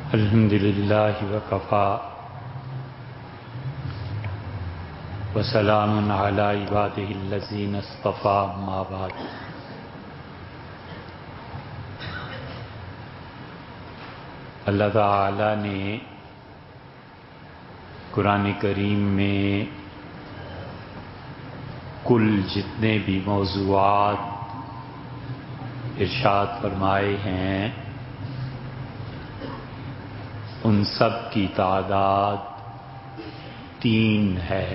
الحمد للہ وکفی وسلام علی عبادہ الذین اصطفی اما بعد۔ اللہ تعالی نے قرآن کریم میں کل جتنے بھی موضوعات ارشاد فرمائے ہیں ان سب کی تعداد 3 ہے۔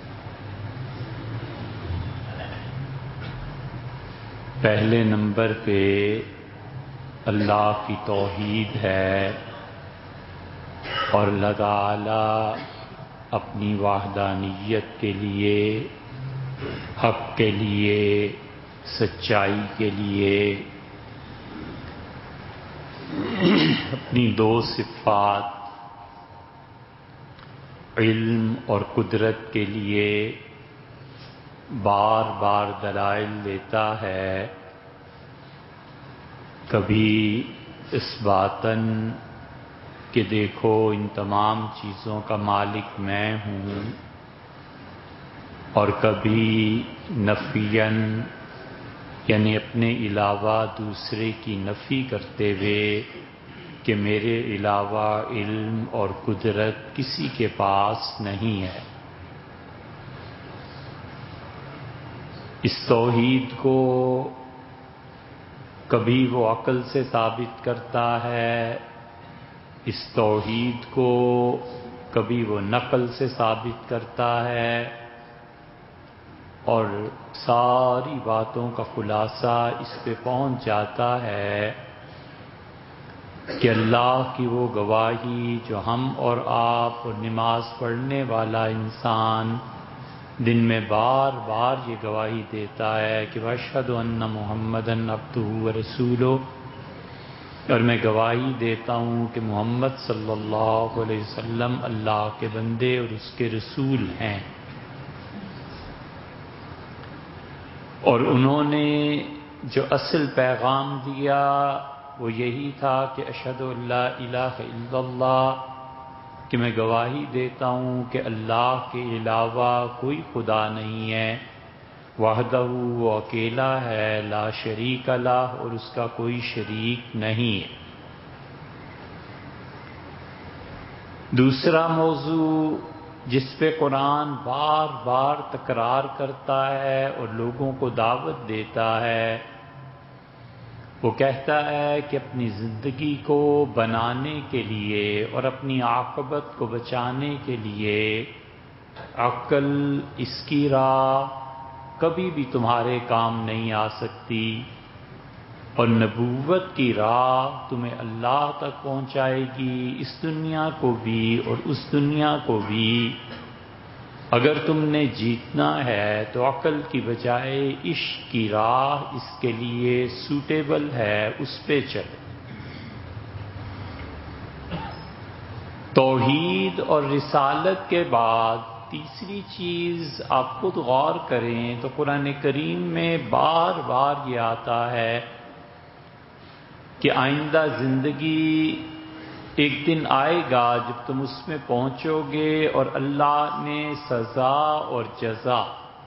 پہلے نمبر پہ اللہ کی توحید ہے اور اللہ تعالی اپنی وحدانیت کے لیے، حق کے لیے، سچائی کے لیے اپنی 2 صفات علم اور قدرت کے لیے بار بار دلائل دیتا ہے، کبھی اس باتاً کہ دیکھو ان تمام چیزوں کا مالک میں ہوں، اور کبھی نفیاً یعنی اپنے علاوہ دوسرے کی نفی کرتے ہوئے کہ میرے علاوہ علم اور قدرت کسی کے پاس نہیں ہے۔ اس توحید کو کبھی وہ عقل سے ثابت کرتا ہے، اس توحید کو کبھی وہ نقل سے ثابت کرتا ہے، اور ساری باتوں کا خلاصہ اس پہ پہنچ جاتا ہے کہ اللہ کی وہ گواہی جو ہم اور آپ اور نماز پڑھنے والا انسان دن میں بار بار یہ گواہی دیتا ہے کہ واشہد ان محمدً عبدہ ورسولہ، اور میں گواہی دیتا ہوں کہ محمد صلی اللہ علیہ وسلم اللہ کے بندے اور اس کے رسول ہیں۔ اور انہوں نے جو اصل پیغام دیا وہ یہی تھا کہ اشہد ان لا الہ الا اللہ، کہ میں گواہی دیتا ہوں کہ اللہ کے علاوہ کوئی خدا نہیں ہے، وحدہ وہ اکیلا ہے، لا شریک لہ اور اس کا کوئی شریک نہیں ہے۔ دوسرا موضوع جس پہ قرآن بار بار تکرار کرتا ہے اور لوگوں کو دعوت دیتا ہے، وہ کہتا ہے کہ اپنی زندگی کو بنانے کے لیے اور اپنی عاقبت کو بچانے کے لیے عقل، اس کی راہ کبھی بھی تمہارے کام نہیں آ سکتی، اور نبوت کی راہ تمہیں اللہ تک پہنچائے گی، اس دنیا کو بھی اور اس دنیا کو بھی۔ اگر تم نے جیتنا ہے تو عقل کی بجائے عشق کی راہ اس کے لیے سوٹیبل ہے، اس پہ چلو۔ توحید اور رسالت کے بعد تیسری چیز آپ خود غور کریں تو قرآن کریم میں بار بار یہ آتا ہے کہ آئندہ زندگی ایک دن آئے گا جب تم اس میں پہنچو گے اور اللہ نے سزا اور جزا،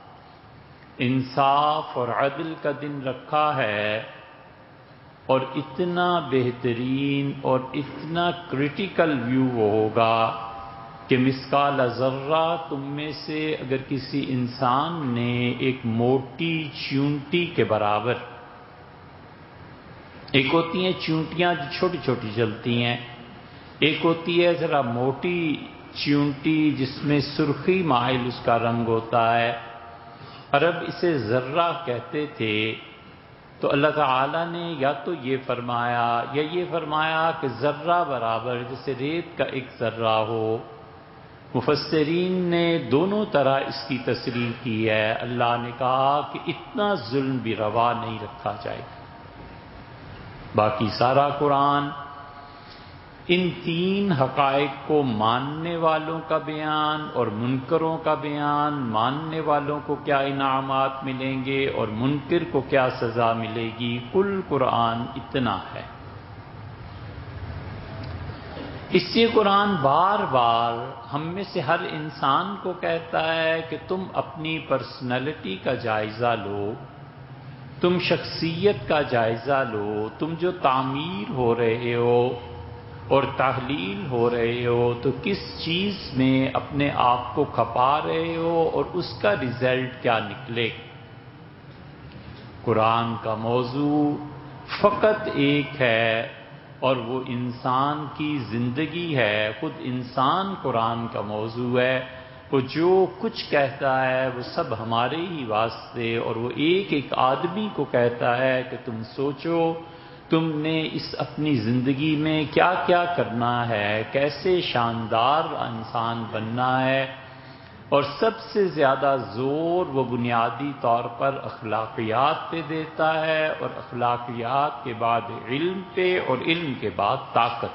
انصاف اور عدل کا دن رکھا ہے، اور اتنا بہترین اور اتنا کریٹیکل ویو وہ ہوگا کہ مثقال ذرہ تم میں سے اگر کسی انسان نے ایک موٹی چیونٹی کے برابر، ایک ہوتی ہیں چیونٹیاں جو چھوٹی چھوٹی چلتی ہیں، ایک ہوتی ہے ذرا موٹی چیونٹی جس میں سرخی مائل اس کا رنگ ہوتا ہے، عرب اسے ذرہ کہتے تھے۔ تو اللہ تعالیٰ نے یا تو یہ فرمایا یا یہ فرمایا کہ ذرہ برابر، جیسے ریت کا ایک ذرہ ہو۔ مفسرین نے دونوں طرح اس کی تصریح کی ہے۔ اللہ نے کہا کہ اتنا ظلم بھی روا نہیں رکھا جائے گا۔ باقی سارا قرآن ان 3 حقائق کو ماننے والوں کا بیان اور منکروں کا بیان، ماننے والوں کو کیا انعامات ملیں گے اور منکر کو کیا سزا ملے گی، کل قرآن اتنا ہے۔ اس لیے قرآن بار بار ہم میں سے ہر انسان کو کہتا ہے کہ تم اپنی پرسنالٹی کا جائزہ لو، تم شخصیت کا جائزہ لو، تم جو تعمیر ہو رہے ہو اور تحلیل ہو رہے ہو تو کس چیز میں اپنے آپ کو کھپا رہے ہو اور اس کا رزلٹ کیا نکلے۔ قرآن کا موضوع فقط ایک ہے اور وہ انسان کی زندگی ہے، خود انسان قرآن کا موضوع ہے۔ وہ جو کچھ کہتا ہے وہ سب ہمارے ہی واسطے، اور وہ ایک ایک آدمی کو کہتا ہے کہ تم سوچو تم نے اس اپنی زندگی میں کیا کیا کرنا ہے، کیسے شاندار انسان بننا ہے، اور سب سے زیادہ زور وہ بنیادی طور پر اخلاقیات پہ دیتا ہے، اور اخلاقیات کے بعد علم پہ، اور علم کے بعد طاقت۔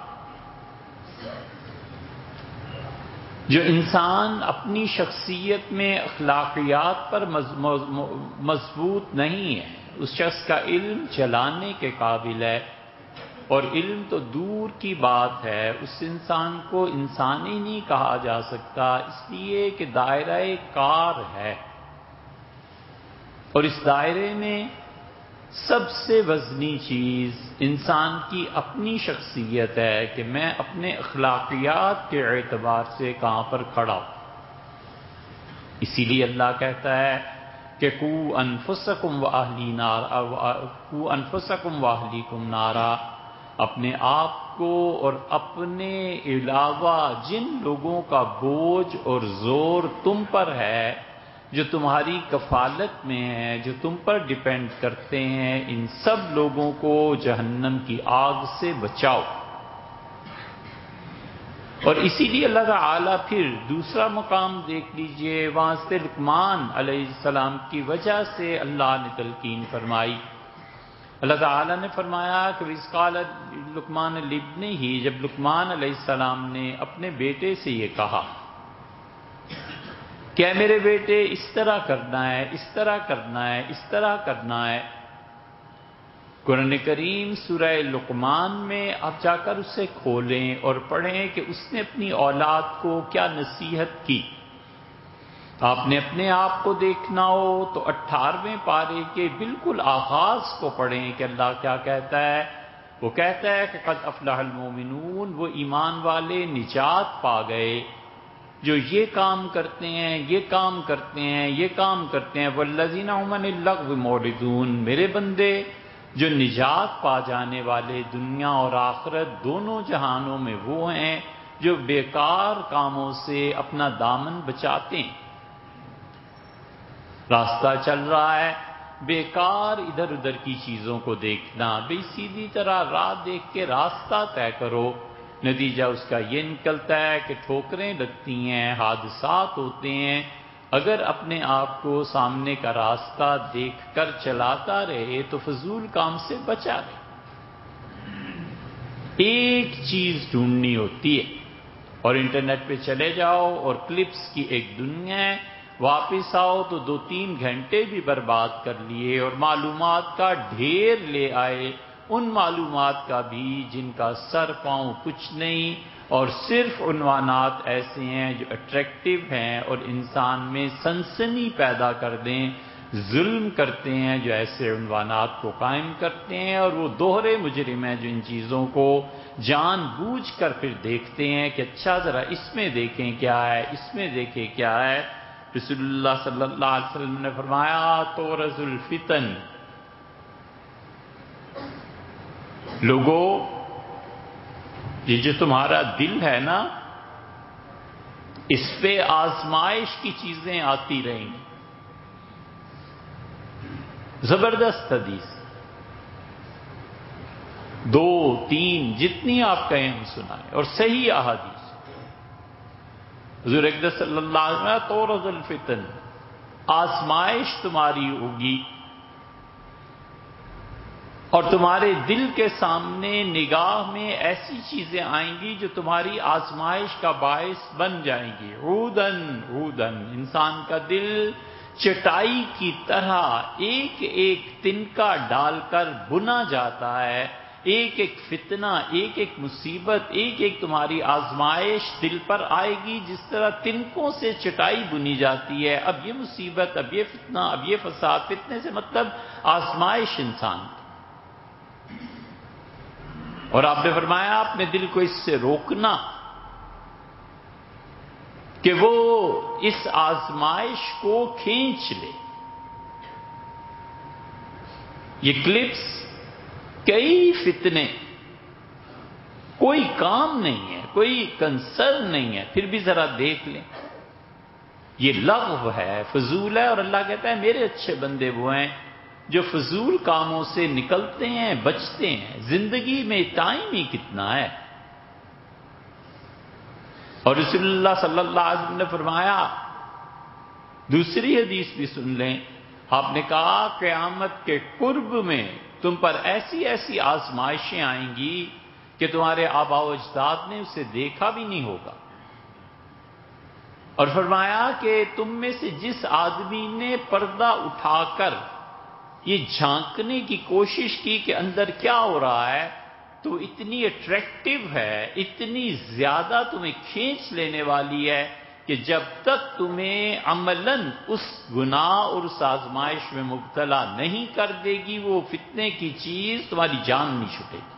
جو انسان اپنی شخصیت میں اخلاقیات پر مضبوط نہیں ہے، اس شخص کا علم چلانے کے قابل ہے، اور علم تو دور کی بات ہے، اس انسان کو انسان ہی نہیں کہا جا سکتا، اس لیے کہ دائرہ کار ہے، اور اس دائرے میں سب سے وزنی چیز انسان کی اپنی شخصیت ہے کہ میں اپنے اخلاقیات کے اعتبار سے کہاں پر کھڑا ہوں۔ اسی لیے اللہ کہتا ہے کہ قُوا أَنفُسَكُمْ وَأَهْلِيكُمْ نَارًا، اپنے آپ کو اور اپنے علاوہ جن لوگوں کا بوجھ اور زور تم پر ہے، جو تمہاری کفالت میں ہیں، جو تم پر ڈیپینڈ کرتے ہیں، ان سب لوگوں کو جہنم کی آگ سے بچاؤ۔ اور اسی لیے اللہ تعالیٰ پھر دوسرا مقام دیکھ لیجئے، وہاں سے لقمان علیہ السلام کی وجہ سے اللہ نے تلقین فرمائی۔ اللہ تعالیٰ نے فرمایا کہ وَإِذْ قَالَ لُقْمَانُ لِابْنِهِ، جب لقمان علیہ السلام نے اپنے بیٹے سے یہ کہا کہ اے میرے بیٹے اس طرح کرنا ہے، اس طرح کرنا ہے، اس طرح کرنا ہے۔ قرآن کریم سورہ لقمان میں آپ جا کر اسے کھولیں اور پڑھیں کہ اس نے اپنی اولاد کو کیا نصیحت کی۔ آپ نے اپنے آپ کو دیکھنا ہو تو 18ویں پارے کے بالکل آغاز کو پڑھیں کہ اللہ کیا کہتا ہے۔ وہ کہتا ہے کہ قد افلح المؤمنون، وہ ایمان والے نجات پا گئے جو یہ کام کرتے ہیں، یہ کام کرتے ہیں، یہ کام کرتے ہیں۔ والذین هم عن اللغو معرضون، میرے بندے جو نجات پا جانے والے دنیا اور آخرت دونوں جہانوں میں وہ ہیں جو بیکار کاموں سے اپنا دامن بچاتے ہیں۔ راستہ چل رہا ہے، بیکار ادھر ادھر کی چیزوں کو دیکھنا، بے سیدھی طرح راہ دیکھ کے راستہ طے کرو۔ نتیجہ اس کا یہ نکلتا ہے کہ ٹھوکریں لگتی ہیں، حادثات ہوتے ہیں۔ اگر اپنے آپ کو سامنے کا راستہ دیکھ کر چلاتا رہے تو فضول کام سے بچا رہے۔ ایک چیز ڈھونڈنی ہوتی ہے اور انٹرنیٹ پہ چلے جاؤ اور کلپس کی ایک دنیا ہے، واپس آؤ تو 2-3 گھنٹے بھی برباد کر لیے اور معلومات کا ڈھیر لے آئے، ان معلومات کا بھی جن کا سر پاؤں کچھ نہیں، اور صرف عنوانات ایسے ہیں جو اٹریکٹیو ہیں اور انسان میں سنسنی پیدا کر دیں۔ ظلم کرتے ہیں جو ایسے عنوانات کو قائم کرتے ہیں، اور وہ دوہرے مجرم ہیں جو ان چیزوں کو جان بوجھ کر پھر دیکھتے ہیں کہ اچھا ذرا اس میں دیکھیں کیا ہے، اس میں دیکھیں کیا ہے۔ رسول اللہ صلی اللہ علیہ وسلم نے فرمایا تورث الفتن، لوگوں یہ جو تمہارا دل ہے نا، اس پہ آزمائش کی چیزیں آتی رہیں گی۔ زبردست حدیث، 2-3 جتنی آپ کہیں ہم سنائیں، اور صحیح احادیث۔ حضور اقدس صلی اللہ علیہ وسلم تورث الفتن، آزمائش تمہاری ہوگی، اور تمہارے دل کے سامنے نگاہ میں ایسی چیزیں آئیں گی جو تمہاری آزمائش کا باعث بن جائیں گی۔ عودن عودن، انسان کا دل چٹائی کی طرح ایک ایک تنکا ڈال کر بنا جاتا ہے، ایک ایک فتنہ، ایک ایک مصیبت، ایک ایک تمہاری آزمائش دل پر آئے گی، جس طرح تنکوں سے چٹائی بنی جاتی ہے۔ اب یہ مصیبت، اب یہ فتنہ، اب یہ فساد۔ فتنے سے مطلب آزمائش انسان کی۔ اور آپ نے فرمایا اپنے دل کو اس سے روکنا کہ وہ اس آزمائش کو کھینچ لے۔ یہ کلپس، کئی فتنے، کوئی کام نہیں ہے، کوئی کنسرن نہیں ہے، پھر بھی ذرا دیکھ لیں۔ یہ لغو ہے، فضول ہے، اور اللہ کہتا ہے میرے اچھے بندے وہ ہیں جو فضول کاموں سے نکلتے ہیں، بچتے ہیں۔ زندگی میں ٹائم ہی کتنا ہے۔ اور رسول اللہ صلی اللہ علیہ وسلم نے فرمایا، دوسری حدیث بھی سن لیں، آپ نے کہا قیامت کے قرب میں تم پر ایسی ایسی آزمائشیں آئیں گی کہ تمہارے آباء و اجداد نے اسے دیکھا بھی نہیں ہوگا۔ اور فرمایا کہ تم میں سے جس آدمی نے پردہ اٹھا کر یہ جھانکنے کی کوشش کی کہ اندر کیا ہو رہا ہے، تو اتنی اٹریکٹیو ہے، اتنی زیادہ تمہیں کھینچ لینے والی ہے کہ جب تک تمہیں عملاً اس گناہ اور اس آزمائش میں مبتلا نہیں کر دے گی وہ فتنے کی چیز، تمہاری جان نہیں چھٹے گی۔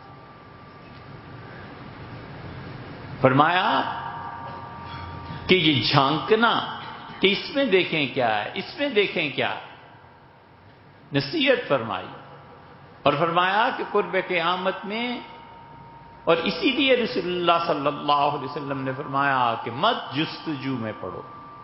فرمایا کہ یہ جھانکنا، کہ اس میں دیکھیں کیا ہے، اس میں دیکھیں کیا ہے، نصیحت فرمائی۔ اور فرمایا کہ قرب قیامت میں، اور اسی لیے رسول اللہ صلی اللہ علیہ وسلم نے فرمایا کہ مت جستجو میں پڑو۔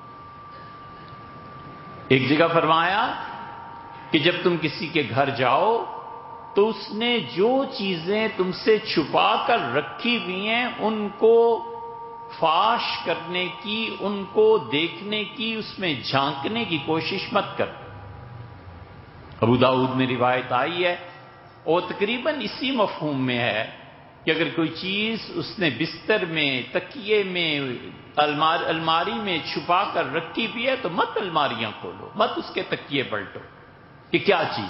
ایک جگہ فرمایا کہ جب تم کسی کے گھر جاؤ تو اس نے جو چیزیں تم سے چھپا کر رکھی ہوئی ہیں ان کو فاش کرنے کی، ان کو دیکھنے کی، اس میں جھانکنے کی کوشش مت کر۔ ابو داؤد میں روایت آئی ہے اور تقریباً اسی مفہوم میں ہے کہ اگر کوئی چیز اس نے بستر میں، تکیے میں، الماری میں چھپا کر رکھی بھی ہے تو مت الماریاں کھولو، مت اس کے تکیے پلٹو کہ کیا چیز۔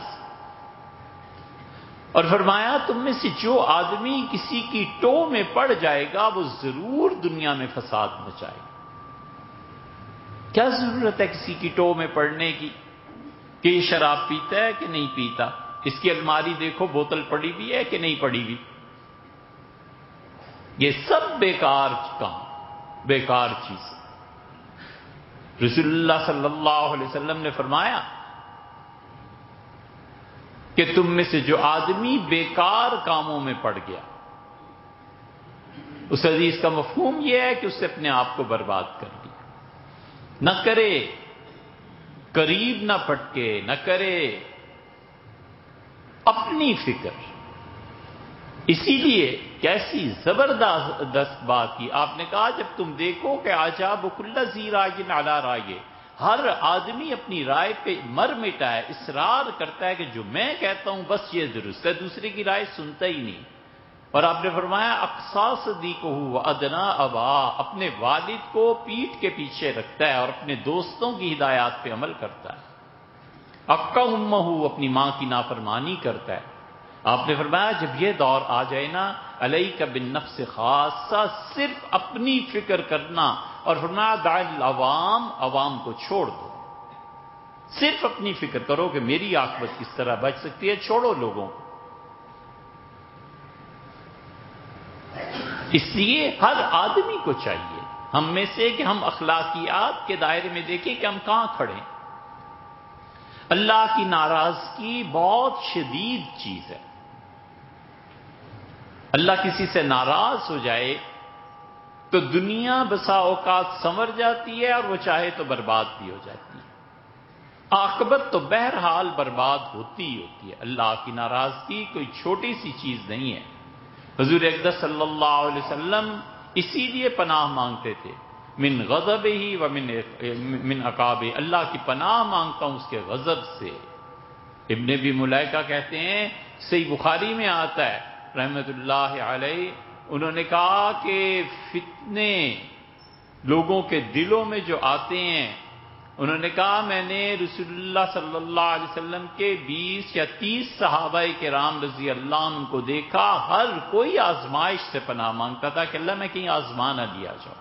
اور فرمایا تم میں سے جو آدمی کسی کی ٹو میں پڑ جائے گا وہ ضرور دنیا میں فساد مچائے گا۔ کیا ضرورت ہے کسی کی ٹو میں پڑنے کی کہ یہ شراب پیتا ہے کہ نہیں پیتا، اس کی الماری دیکھو بوتل پڑی ہوئی ہے کہ نہیں پڑی ہوئی۔ یہ سب بیکار کام، بیکار چیز۔ رسول اللہ صلی اللہ علیہ وسلم نے فرمایا کہ تم میں سے جو آدمی بیکار کاموں میں پڑ گیا، اس حدیث کا مفہوم یہ ہے کہ اس نے اپنے آپ کو برباد کر دیا۔ نہ کرے، قریب نہ پھٹکے، نہ کرے اپنی فکر۔ اسی لیے کیسی زبردست بات کی آپ نے کہا جب تم دیکھو کہ عجاب کل ذی رائے علی رائے، ہر آدمی اپنی رائے پہ مر مٹا ہے، اصرار کرتا ہے کہ جو میں کہتا ہوں بس یہ درست ہے، دوسرے کی رائے سنتا ہی نہیں۔ اور آپ نے فرمایا اقصا صدیقہ و ادنا ابا، اپنے والد کو پیٹھ کے پیچھے رکھتا ہے اور اپنے دوستوں کی ہدایات پہ عمل کرتا ہے۔ اقا امہ، اپنی ماں کی نافرمانی کرتا ہے۔ آپ نے فرمایا جب یہ دور آ جائے نا، علیک بالنفس خاصہ، صرف اپنی فکر کرنا، اور فرمایا دع العوام، عوام کو چھوڑ دو، صرف اپنی فکر کرو کہ میری عاقبت کس طرح بچ سکتی ہے، چھوڑو لوگوں کو۔ اس لیے ہر آدمی کو چاہیے ہم میں سے کہ ہم اخلاقیات کے دائرے میں دیکھیں کہ ہم کہاں کھڑے ہیں۔ اللہ کی ناراضگی بہت شدید چیز ہے۔ اللہ کسی سے ناراض ہو جائے تو دنیا بسا اوقات سنور جاتی ہے اور وہ چاہے تو برباد بھی ہو جاتی ہے۔ عاقبت تو بہرحال برباد ہوتی ہی ہوتی ہے۔ اللہ کی ناراضگی کوئی چھوٹی سی چیز نہیں ہے۔ حضور اقدس صلی اللہ علیہ وسلم اسی لیے پناہ مانگتے تھے، من غضب ہی و من عقاب، اللہ کی پناہ مانگتا ہوں اس کے غضب سے۔ ابن ابی ملیکہ کہتے ہیں، صحیح بخاری میں آتا ہے رحمت اللہ علیہ، انہوں نے کہا کہ فتنے لوگوں کے دلوں میں جو آتے ہیں انہوں نے کہا میں نے رسول اللہ صلی اللہ علیہ وسلم کے 20 یا 30 صحابہ کرام رضی اللہ عنہ کو دیکھا، ہر کوئی آزمائش سے پناہ مانگتا تھا کہ اللہ میں کہیں آزما نہ لیا جاؤں،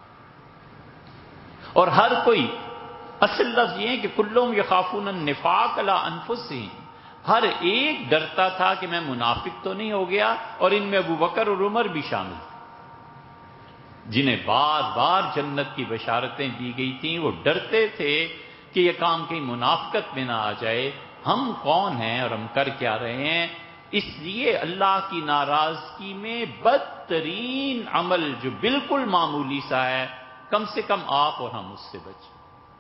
اور ہر کوئی، اصل لفظ یہ ہے کہ کلہم یخافون النفاق علی انفسہم، ہر ایک ڈرتا تھا کہ میں منافق تو نہیں ہو گیا، اور ان میں ابو بکر اور عمر بھی شامل تھے جنہیں بار بار جنت کی بشارتیں دی گئی تھیں۔ وہ ڈرتے تھے کہ یہ کام کہیں منافقت میں نہ آ جائے، ہم کون ہیں اور ہم کر کیا رہے ہیں۔ اس لیے اللہ کی ناراضگی میں بدترین عمل جو بالکل معمولی سا ہے، کم سے کم آپ اور ہم اس سے بچیں۔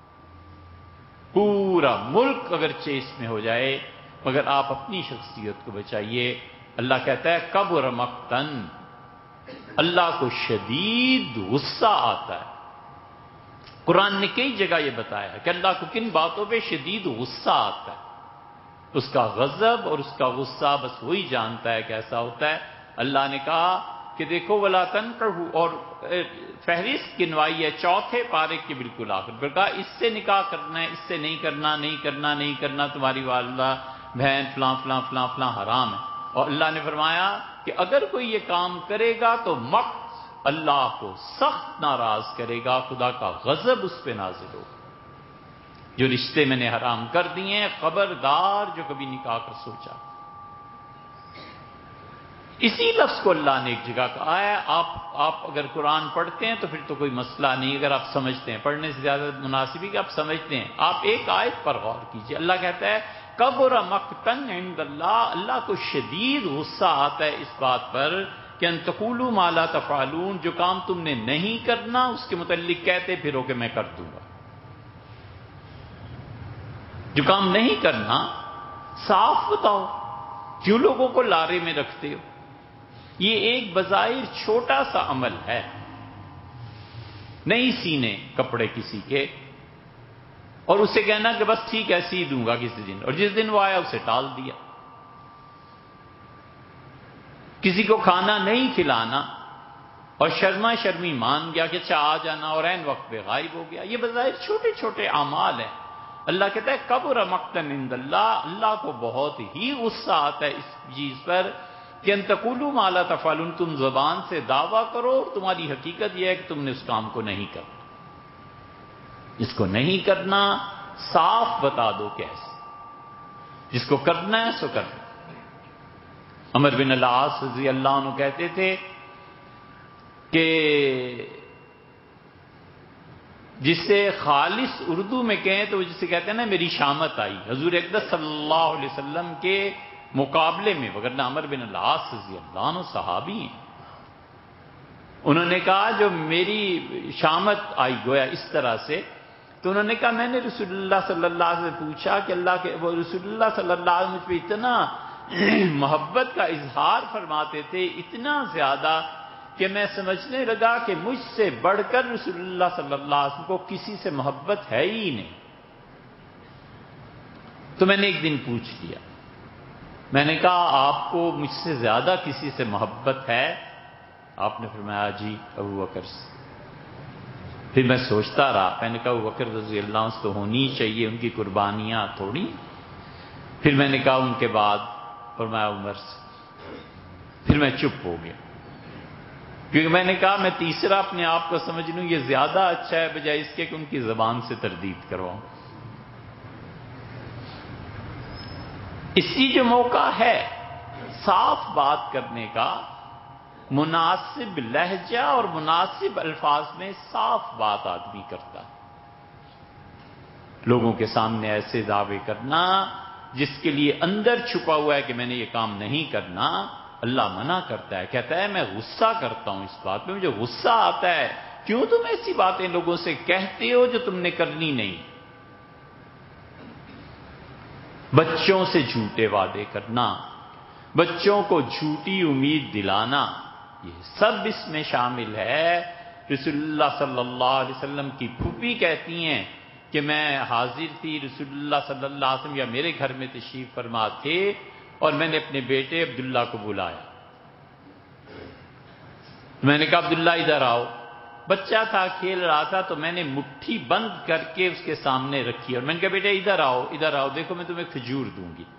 پورا ملک اگرچہ اس میں ہو جائے مگر آپ اپنی شخصیت کو بچائیے۔ اللہ کہتا ہے کبر مقتن، اللہ کو شدید غصہ آتا ہے۔ قرآن نے کئی جگہ یہ بتایا کہ اللہ کو کن باتوں پہ شدید غصہ آتا ہے، اس کا غضب اور اس کا غصہ بس وہی جانتا ہے کیسا ہوتا ہے۔ اللہ نے کہا کہ دیکھو ولا تنکحوا، اور فہرست گنوائی ہے چوتھے پارے کے بالکل آخر پر، کہا اس سے نکاح کرنا ہے، اس سے نہیں کرنا، نہیں کرنا، نہیں کرنا، تمہاری والدہ بہن فلاں فلاں فلاں فلاں حرام ہے۔ اور اللہ نے فرمایا کہ اگر کوئی یہ کام کرے گا تو مقت اللہ کو سخت ناراض کرے گا، خدا کا غضب اس پہ نازل ہوگا۔ جو رشتے میں نے حرام کر دیے ہیں، خبردار جو کبھی نکاح کر سوچا۔ اسی لفظ کو اللہ نے ایک جگہ کہا ہے۔ آپ اگر قرآن پڑھتے ہیں تو پھر تو کوئی مسئلہ نہیں، اگر آپ سمجھتے ہیں، پڑھنے سے زیادہ مناسب ہے کہ آپ سمجھتے ہیں۔ آپ ایک آیت پر غور کیجئے، اللہ کہتا ہے کبر مقتن عند اللہ، اللہ کو شدید غصہ آتا ہے اس بات پر کہ ان تقولوا ما لا تفعلون، جو کام تم نے نہیں کرنا اس کے متعلق کہتے پھرو کہ میں کر دوں گا۔ جو کام نہیں کرنا صاف بتاؤ، کیوں لوگوں کو لارے میں رکھتے ہو؟ یہ ایک بظاہر چھوٹا سا عمل ہے، نہیں سینے کپڑے کسی کے اور اسے کہنا کہ بس ٹھیک ہے سی دوں گا کسی دن، اور جس دن وہ آیا اسے ٹال دیا۔ کسی کو کھانا نہیں کھلانا اور شرما شرمی مان گیا کہ اچھا آ جانا، اور عین وقت پہ غائب ہو گیا۔ یہ بظاہر چھوٹے چھوٹے اعمال ہیں۔ اللہ کہتا ہے کبر مقتن عند اللہ، اللہ کو بہت ہی غصہ آتا ہے اس چیز پر کہ ان تقولوا ما لا تفعلون، تم زبان سے دعویٰ کرو اور تمہاری حقیقت یہ ہے کہ تم نے اس کام کو نہیں کرنا۔ جس کو نہیں کرنا صاف بتا دو کیسے، جس کو کرنا ہے سو کرنا۔ عمر بن العاص رضی اللہ عنہ کہتے تھے کہ جسے خالص اردو میں کہیں تو جسے کہتے ہیں نا میری شامت آئی، حضور اقدس صلی اللہ علیہ وسلم کے مقابلے میں، وگرنہ عمر بن العاص رضی اللہ عنہ صحابی ہیں۔ انہوں نے کہا جو میری شامت آئی گویا اس طرح سے، تو انہوں نے کہا میں نے رسول اللہ صلی اللہ علیہ وسلم سے پوچھا کہ اللہ کے وہ رسول اللہ صلی اللہ علیہ وسلم مجھ پہ اتنا محبت کا اظہار فرماتے تھے، اتنا زیادہ کہ میں سمجھنے لگا کہ مجھ سے بڑھ کر رسول اللہ صلی اللہ علیہ وسلم کو کسی سے محبت ہے ہی نہیں۔ تو میں نے ایک دن پوچھ لیا، میں نے کہا آپ کو مجھ سے زیادہ کسی سے محبت ہے؟ آپ نے فرمایا جی ابو بکر سے۔ پھر میں سوچتا رہا، میں نے کہا ابو بکر رضی اللہ عنہ سے تو ہونی چاہیے، ان کی قربانیاں تھوڑی۔ پھر میں نے کہا ان کے بعد، فرمایا عمر سے۔ پھر میں چپ ہو گیا، کیونکہ میں نے کہا میں تیسرا اپنے آپ کو سمجھ لوں یہ زیادہ اچھا ہے بجائے اس کے کہ ان کی زبان سے تردید کرواؤں۔ اسی جو موقع ہے صاف بات کرنے کا، مناسب لہجہ اور مناسب الفاظ میں صاف بات آدمی کرتا ہے۔ لوگوں کے سامنے ایسے دعوے کرنا جس کے لیے اندر چھپا ہوا ہے کہ میں نے یہ کام نہیں کرنا، اللہ منع کرتا ہے، کہتا ہے میں غصہ کرتا ہوں اس بات میں، مجھے غصہ آتا ہے، کیوں تم ایسی باتیں لوگوں سے کہتے ہو جو تم نے کرنی نہیں۔ بچوں سے جھوٹے وعدے کرنا، بچوں کو جھوٹی امید دلانا، یہ سب اس میں شامل ہے۔ رسول اللہ صلی اللہ علیہ وسلم کی پھوپھی کہتی ہیں کہ میں حاضر تھی، رسول اللہ صلی اللہ علیہ وسلم یا میرے گھر میں تشریف فرما تھے اور میں نے اپنے بیٹے عبداللہ کو بلایا۔ میں نے کہا عبداللہ ادھر آؤ، بچہ تھا کھیل رہا تھا تو میں نے مٹھی بند کر کے اس کے سامنے رکھی اور میں نے کہا بیٹے ادھر آؤ دیکھو میں تمہیں کھجور دوں گی.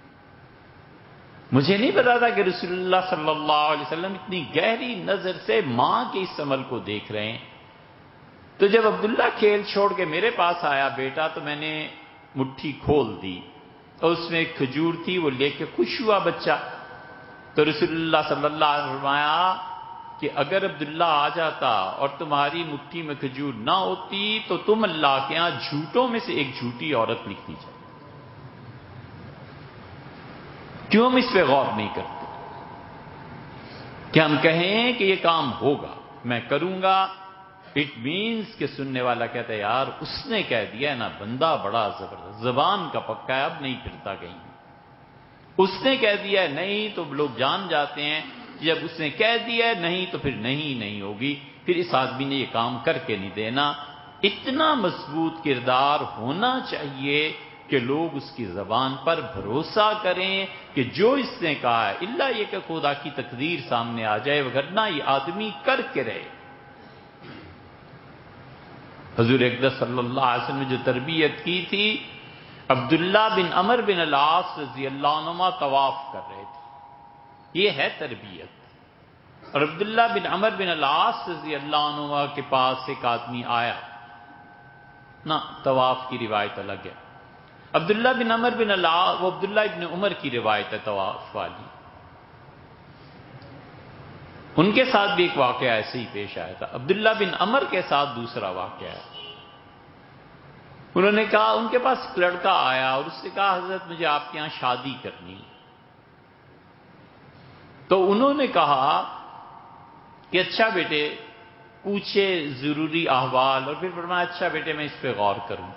مجھے نہیں پتا تھا کہ رسول اللہ صلی اللہ علیہ وسلم اتنی گہری نظر سے ماں کے اس عمل کو دیکھ رہے ہیں. تو جب عبداللہ کھیل چھوڑ کے میرے پاس آیا بیٹا تو میں نے مٹھی کھول دی اور اس میں ایک کھجور تھی، وہ لے کے خوش ہوا بچہ. تو رسول اللہ صلی اللہ علیہ وسلم نے فرمایا کہ اگر عبداللہ آ جاتا اور تمہاری مٹھی میں کھجور نہ ہوتی تو تم اللہ کے ہاں جھوٹوں میں سے ایک جھوٹی عورت لکھ دی جائے. کیوں ہم اس پہ غور نہیں کرتے کہ ہم کہیں کہ یہ کام ہوگا، میں کروں گا، اٹ مینس کہ سننے والا کہتا ہے یار اس نے کہہ دیا ہے نا، بندہ بڑا زبردست، زبان کا پکا ہے، اب نہیں پھرتا کہیں. اس نے کہہ دیا ہے نہیں تو لوگ جان جاتے ہیں، جب اس نے کہہ دیا ہے نہیں تو پھر نہیں ہوگی، پھر اس آدمی نے یہ کام کر کے نہیں دینا. اتنا مضبوط کردار ہونا چاہیے کہ لوگ اس کی زبان پر بھروسہ کریں کہ جو اس نے کہا ہے، الا یہ کہ خدا کی تقدیر سامنے آ جائے، وگرنہ یہ آدمی کر کے رہے. حضور اقدس صلی اللہ علیہ وسلم نے جو تربیت کی تھی، عبداللہ بن عمر بن العاص رضی اللہ عنہما طواف کر رہے تھے، یہ ہے تربیت. اور عبداللہ بن عمر بن العاص رضی اللہ عنہما کے پاس ایک آدمی آیا نا، طواف کی روایت الگ ہے. عبداللہ بن عمر بن العاص وہ عبداللہ ابن عمر کی روایت ہے طواف والی. ان کے ساتھ بھی ایک واقعہ ایسے ہی پیش آیا تھا. عبداللہ بن عمر کے ساتھ دوسرا واقعہ ہے. انہوں نے کہا، ان کے پاس ایک لڑکا آیا اور اس نے کہا حضرت مجھے آپ کے ہاں شادی کرنی. تو انہوں نے کہا کہ اچھا بیٹے، پوچھے ضروری احوال، اور پھر فرمایا اچھا بیٹے میں اس پہ غور کروں.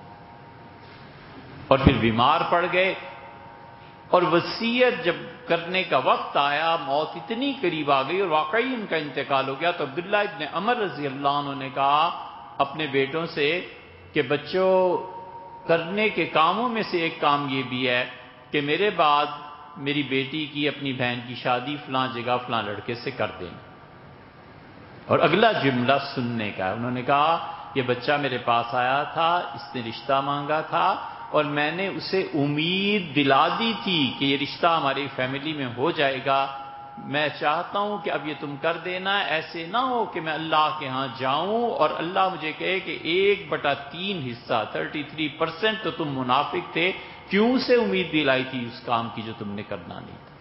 اور پھر بیمار پڑ گئے اور وصیت جب کرنے کا وقت آیا، موت اتنی قریب آ گئی اور واقعی ان کا انتقال ہو گیا. تو عبداللہ ابن عمر رضی اللہ عنہ نے کہا اپنے بیٹوں سے کہ بچوں، کرنے کے کاموں میں سے ایک کام یہ بھی ہے کہ میرے بعد میری بیٹی کی اپنی بہن کی شادی فلاں جگہ فلاں لڑکے سے کر دینا. اور اگلا جملہ سننے کا ہے. انہوں نے کہا یہ بچہ میرے پاس آیا تھا، اس نے رشتہ مانگا تھا اور میں نے اسے امید دلا دی تھی کہ یہ رشتہ ہماری فیملی میں ہو جائے گا. میں چاہتا ہوں کہ اب یہ تم کر دینا، ایسے نہ ہو کہ میں اللہ کے ہاں جاؤں اور اللہ مجھے کہے کہ 1/3 حصہ 33% تو تم منافق تھے، کیوں سے امید دلائی تھی اس کام کی جو تم نے کرنا نہیں تھا.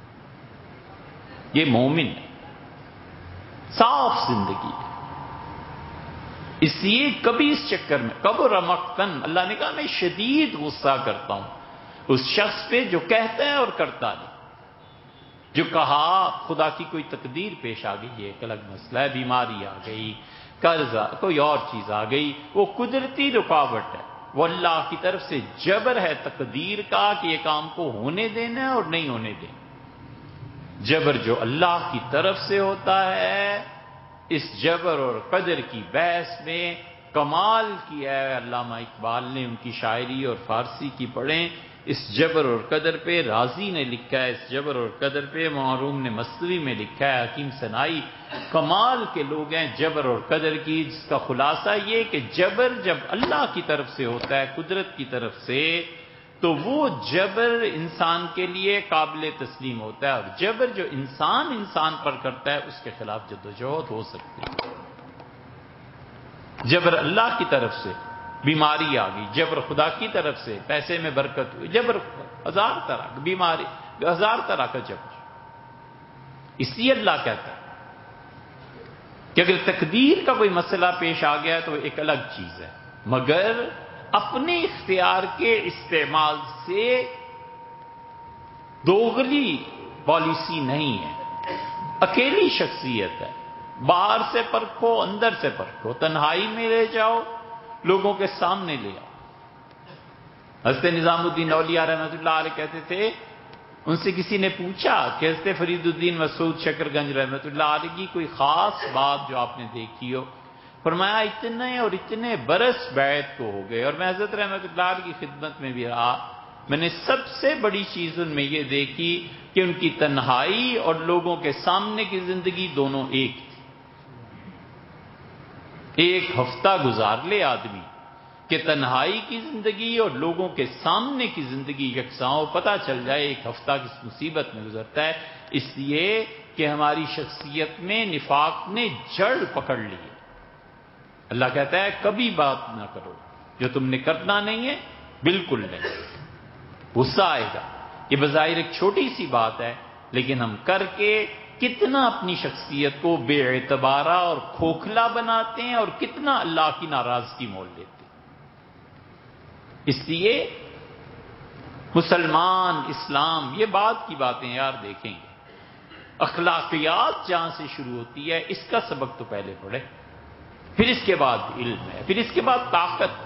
یہ مومن ہے، صاف زندگی ہے. اس لیے کبھی اس چکر میں کبر مقتن، اللہ نے کہا میں شدید غصہ کرتا ہوں اس شخص پہ جو کہتا ہے اور کرتا نہیں. جو کہا خدا کی کوئی تقدیر پیش آ گئی، یہ ایک الگ مسئلہ ہے، بیماری آ گئی، قرض کوئی اور چیز آ گئی، وہ قدرتی رکاوٹ ہے، وہ اللہ کی طرف سے جبر ہے تقدیر کا کہ یہ کام کو ہونے دینا ہے اور نہیں ہونے دینا. جبر جو اللہ کی طرف سے ہوتا ہے، اس جبر اور قدر کی بحث میں کمال کیا ہے علامہ اقبال نے، ان کی شاعری اور فارسی کی پڑھیں. اس جبر اور قدر پہ رازی نے لکھا ہے، اس جبر اور قدر پہ معروم نے مصنوی میں لکھا ہے، حکیم سنائی کمال کے لوگ ہیں جبر اور قدر کی، جس کا خلاصہ یہ کہ جبر جب اللہ کی طرف سے ہوتا ہے، قدرت کی طرف سے، تو وہ جبر انسان کے لیے قابل تسلیم ہوتا ہے، اور جبر جو انسان پر کرتا ہے اس کے خلاف جدوجہد ہو سکتی ہے. جبر اللہ کی طرف سے بیماری آ گئی، جبر خدا کی طرف سے پیسے میں برکت ہوئی، جبر ہزار طرح کی بیماری، ہزار طرح کا جبر. اس لیے اللہ کہتا ہے کہ اگر تقدیر کا کوئی مسئلہ پیش آ گیا تو ایک الگ چیز ہے، مگر اپنے اختیار کے استعمال سے دوغلی پالیسی نہیں ہے، اکیلی شخصیت ہے. باہر سے پرکھو، اندر سے پرکھو، تنہائی میں لے جاؤ، لوگوں کے سامنے لے آؤ. حضرت نظام الدین اولیاء رحمۃ اللہ علیہ کہتے تھے، ان سے کسی نے پوچھا کہ حضرت فرید الدین مسعود شکر گنج رحمۃ اللہ علیہ کی کوئی خاص بات جو آپ نے دیکھی ہو. فرمایا اتنے اور اتنے برس بیعت کو ہو گئے اور میں حضرت رحمۃ اللہ علیہ کی خدمت میں بھی رہا، میں نے سب سے بڑی چیز ان میں یہ دیکھی کہ ان کی تنہائی اور لوگوں کے سامنے کی زندگی دونوں ایک تھی. ایک ہفتہ گزار لے آدمی کہ تنہائی کی زندگی اور لوگوں کے سامنے کی زندگی یکساں ہو، پتہ چل جائے ایک ہفتہ کس مصیبت میں گزرتا ہے، اس لیے کہ ہماری شخصیت میں نفاق نے جڑ پکڑ لی ہے۔ اللہ کہتا ہے کبھی بات نہ کرو جو تم نے کرنا نہیں ہے، بالکل نہیں، غصہ آئے گا۔ یہ بظاہر ایک چھوٹی سی بات ہے، لیکن ہم کر کے کتنا اپنی شخصیت کو بے اعتبارہ اور کھوکھلا بناتے ہیں اور کتنا اللہ کی ناراضگی مول لیتے ہیں۔ اس لیے مسلمان، اسلام، یہ بات کی باتیں یار دیکھیں گے، اخلاقیات جہاں سے شروع ہوتی ہے اس کا سبق تو پہلے پڑھے، پھر اس کے بعد علم ہے، پھر اس کے بعد طاقت۔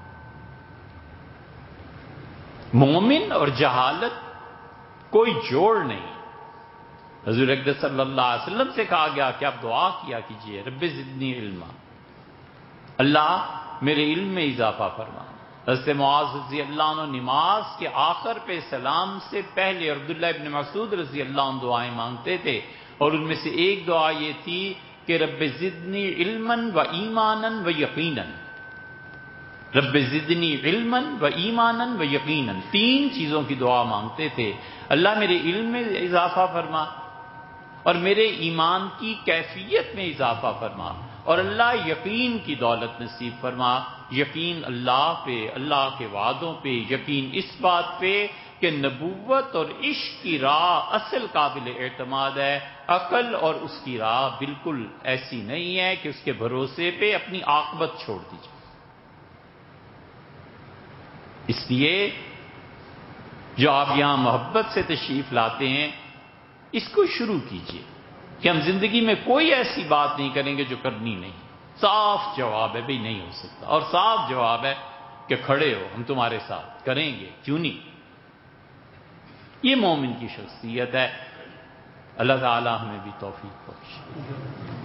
مومن اور جہالت کوئی جوڑ نہیں۔ حضور اقدس صلی اللہ علیہ وسلم سے کہا گیا کہ آپ دعا کیا کیجئے، رب زدنی علما، اللہ میرے علم میں اضافہ فرما۔ حضرت معاذ رضی اللہ عنہ نماز کے آخر پہ سلام سے پہلے عبداللہ ابن مسعود رضی اللہ عنہ دعائیں مانگتے تھے، اور ان میں سے ایک دعا یہ تھی کہ رب زدنی علما و ایمانا و یقینا، رب زدنی علما و ایمانا و یقینا، تین چیزوں کی دعا مانگتے تھے۔ اللہ میرے علم میں اضافہ فرما، اور میرے ایمان کی کیفیت میں اضافہ فرما، اور اللہ یقین کی دولت نصیب فرما۔ یقین اللہ پہ، اللہ کے وعدوں پہ، یقین اس بات پہ کہ نبوت اور عشق کی راہ اصل قابل اعتماد ہے، عقل اور اس کی راہ بالکل ایسی نہیں ہے کہ اس کے بھروسے پہ اپنی عاقبت چھوڑ دی جائے۔ اس لیے جو آپ یہاں محبت سے تشریف لاتے ہیں، اس کو شروع کیجئے کہ ہم زندگی میں کوئی ایسی بات نہیں کریں گے جو کرنی نہیں۔ صاف جواب ہے بھئی نہیں ہو سکتا، اور صاف جواب ہے کہ کھڑے ہو، ہم تمہارے ساتھ کریں گے، کیوں نہیں۔ یہ مومن کی شخصیت ہے۔ اللہ تعالی ہمیں بھی توفیق بخشے۔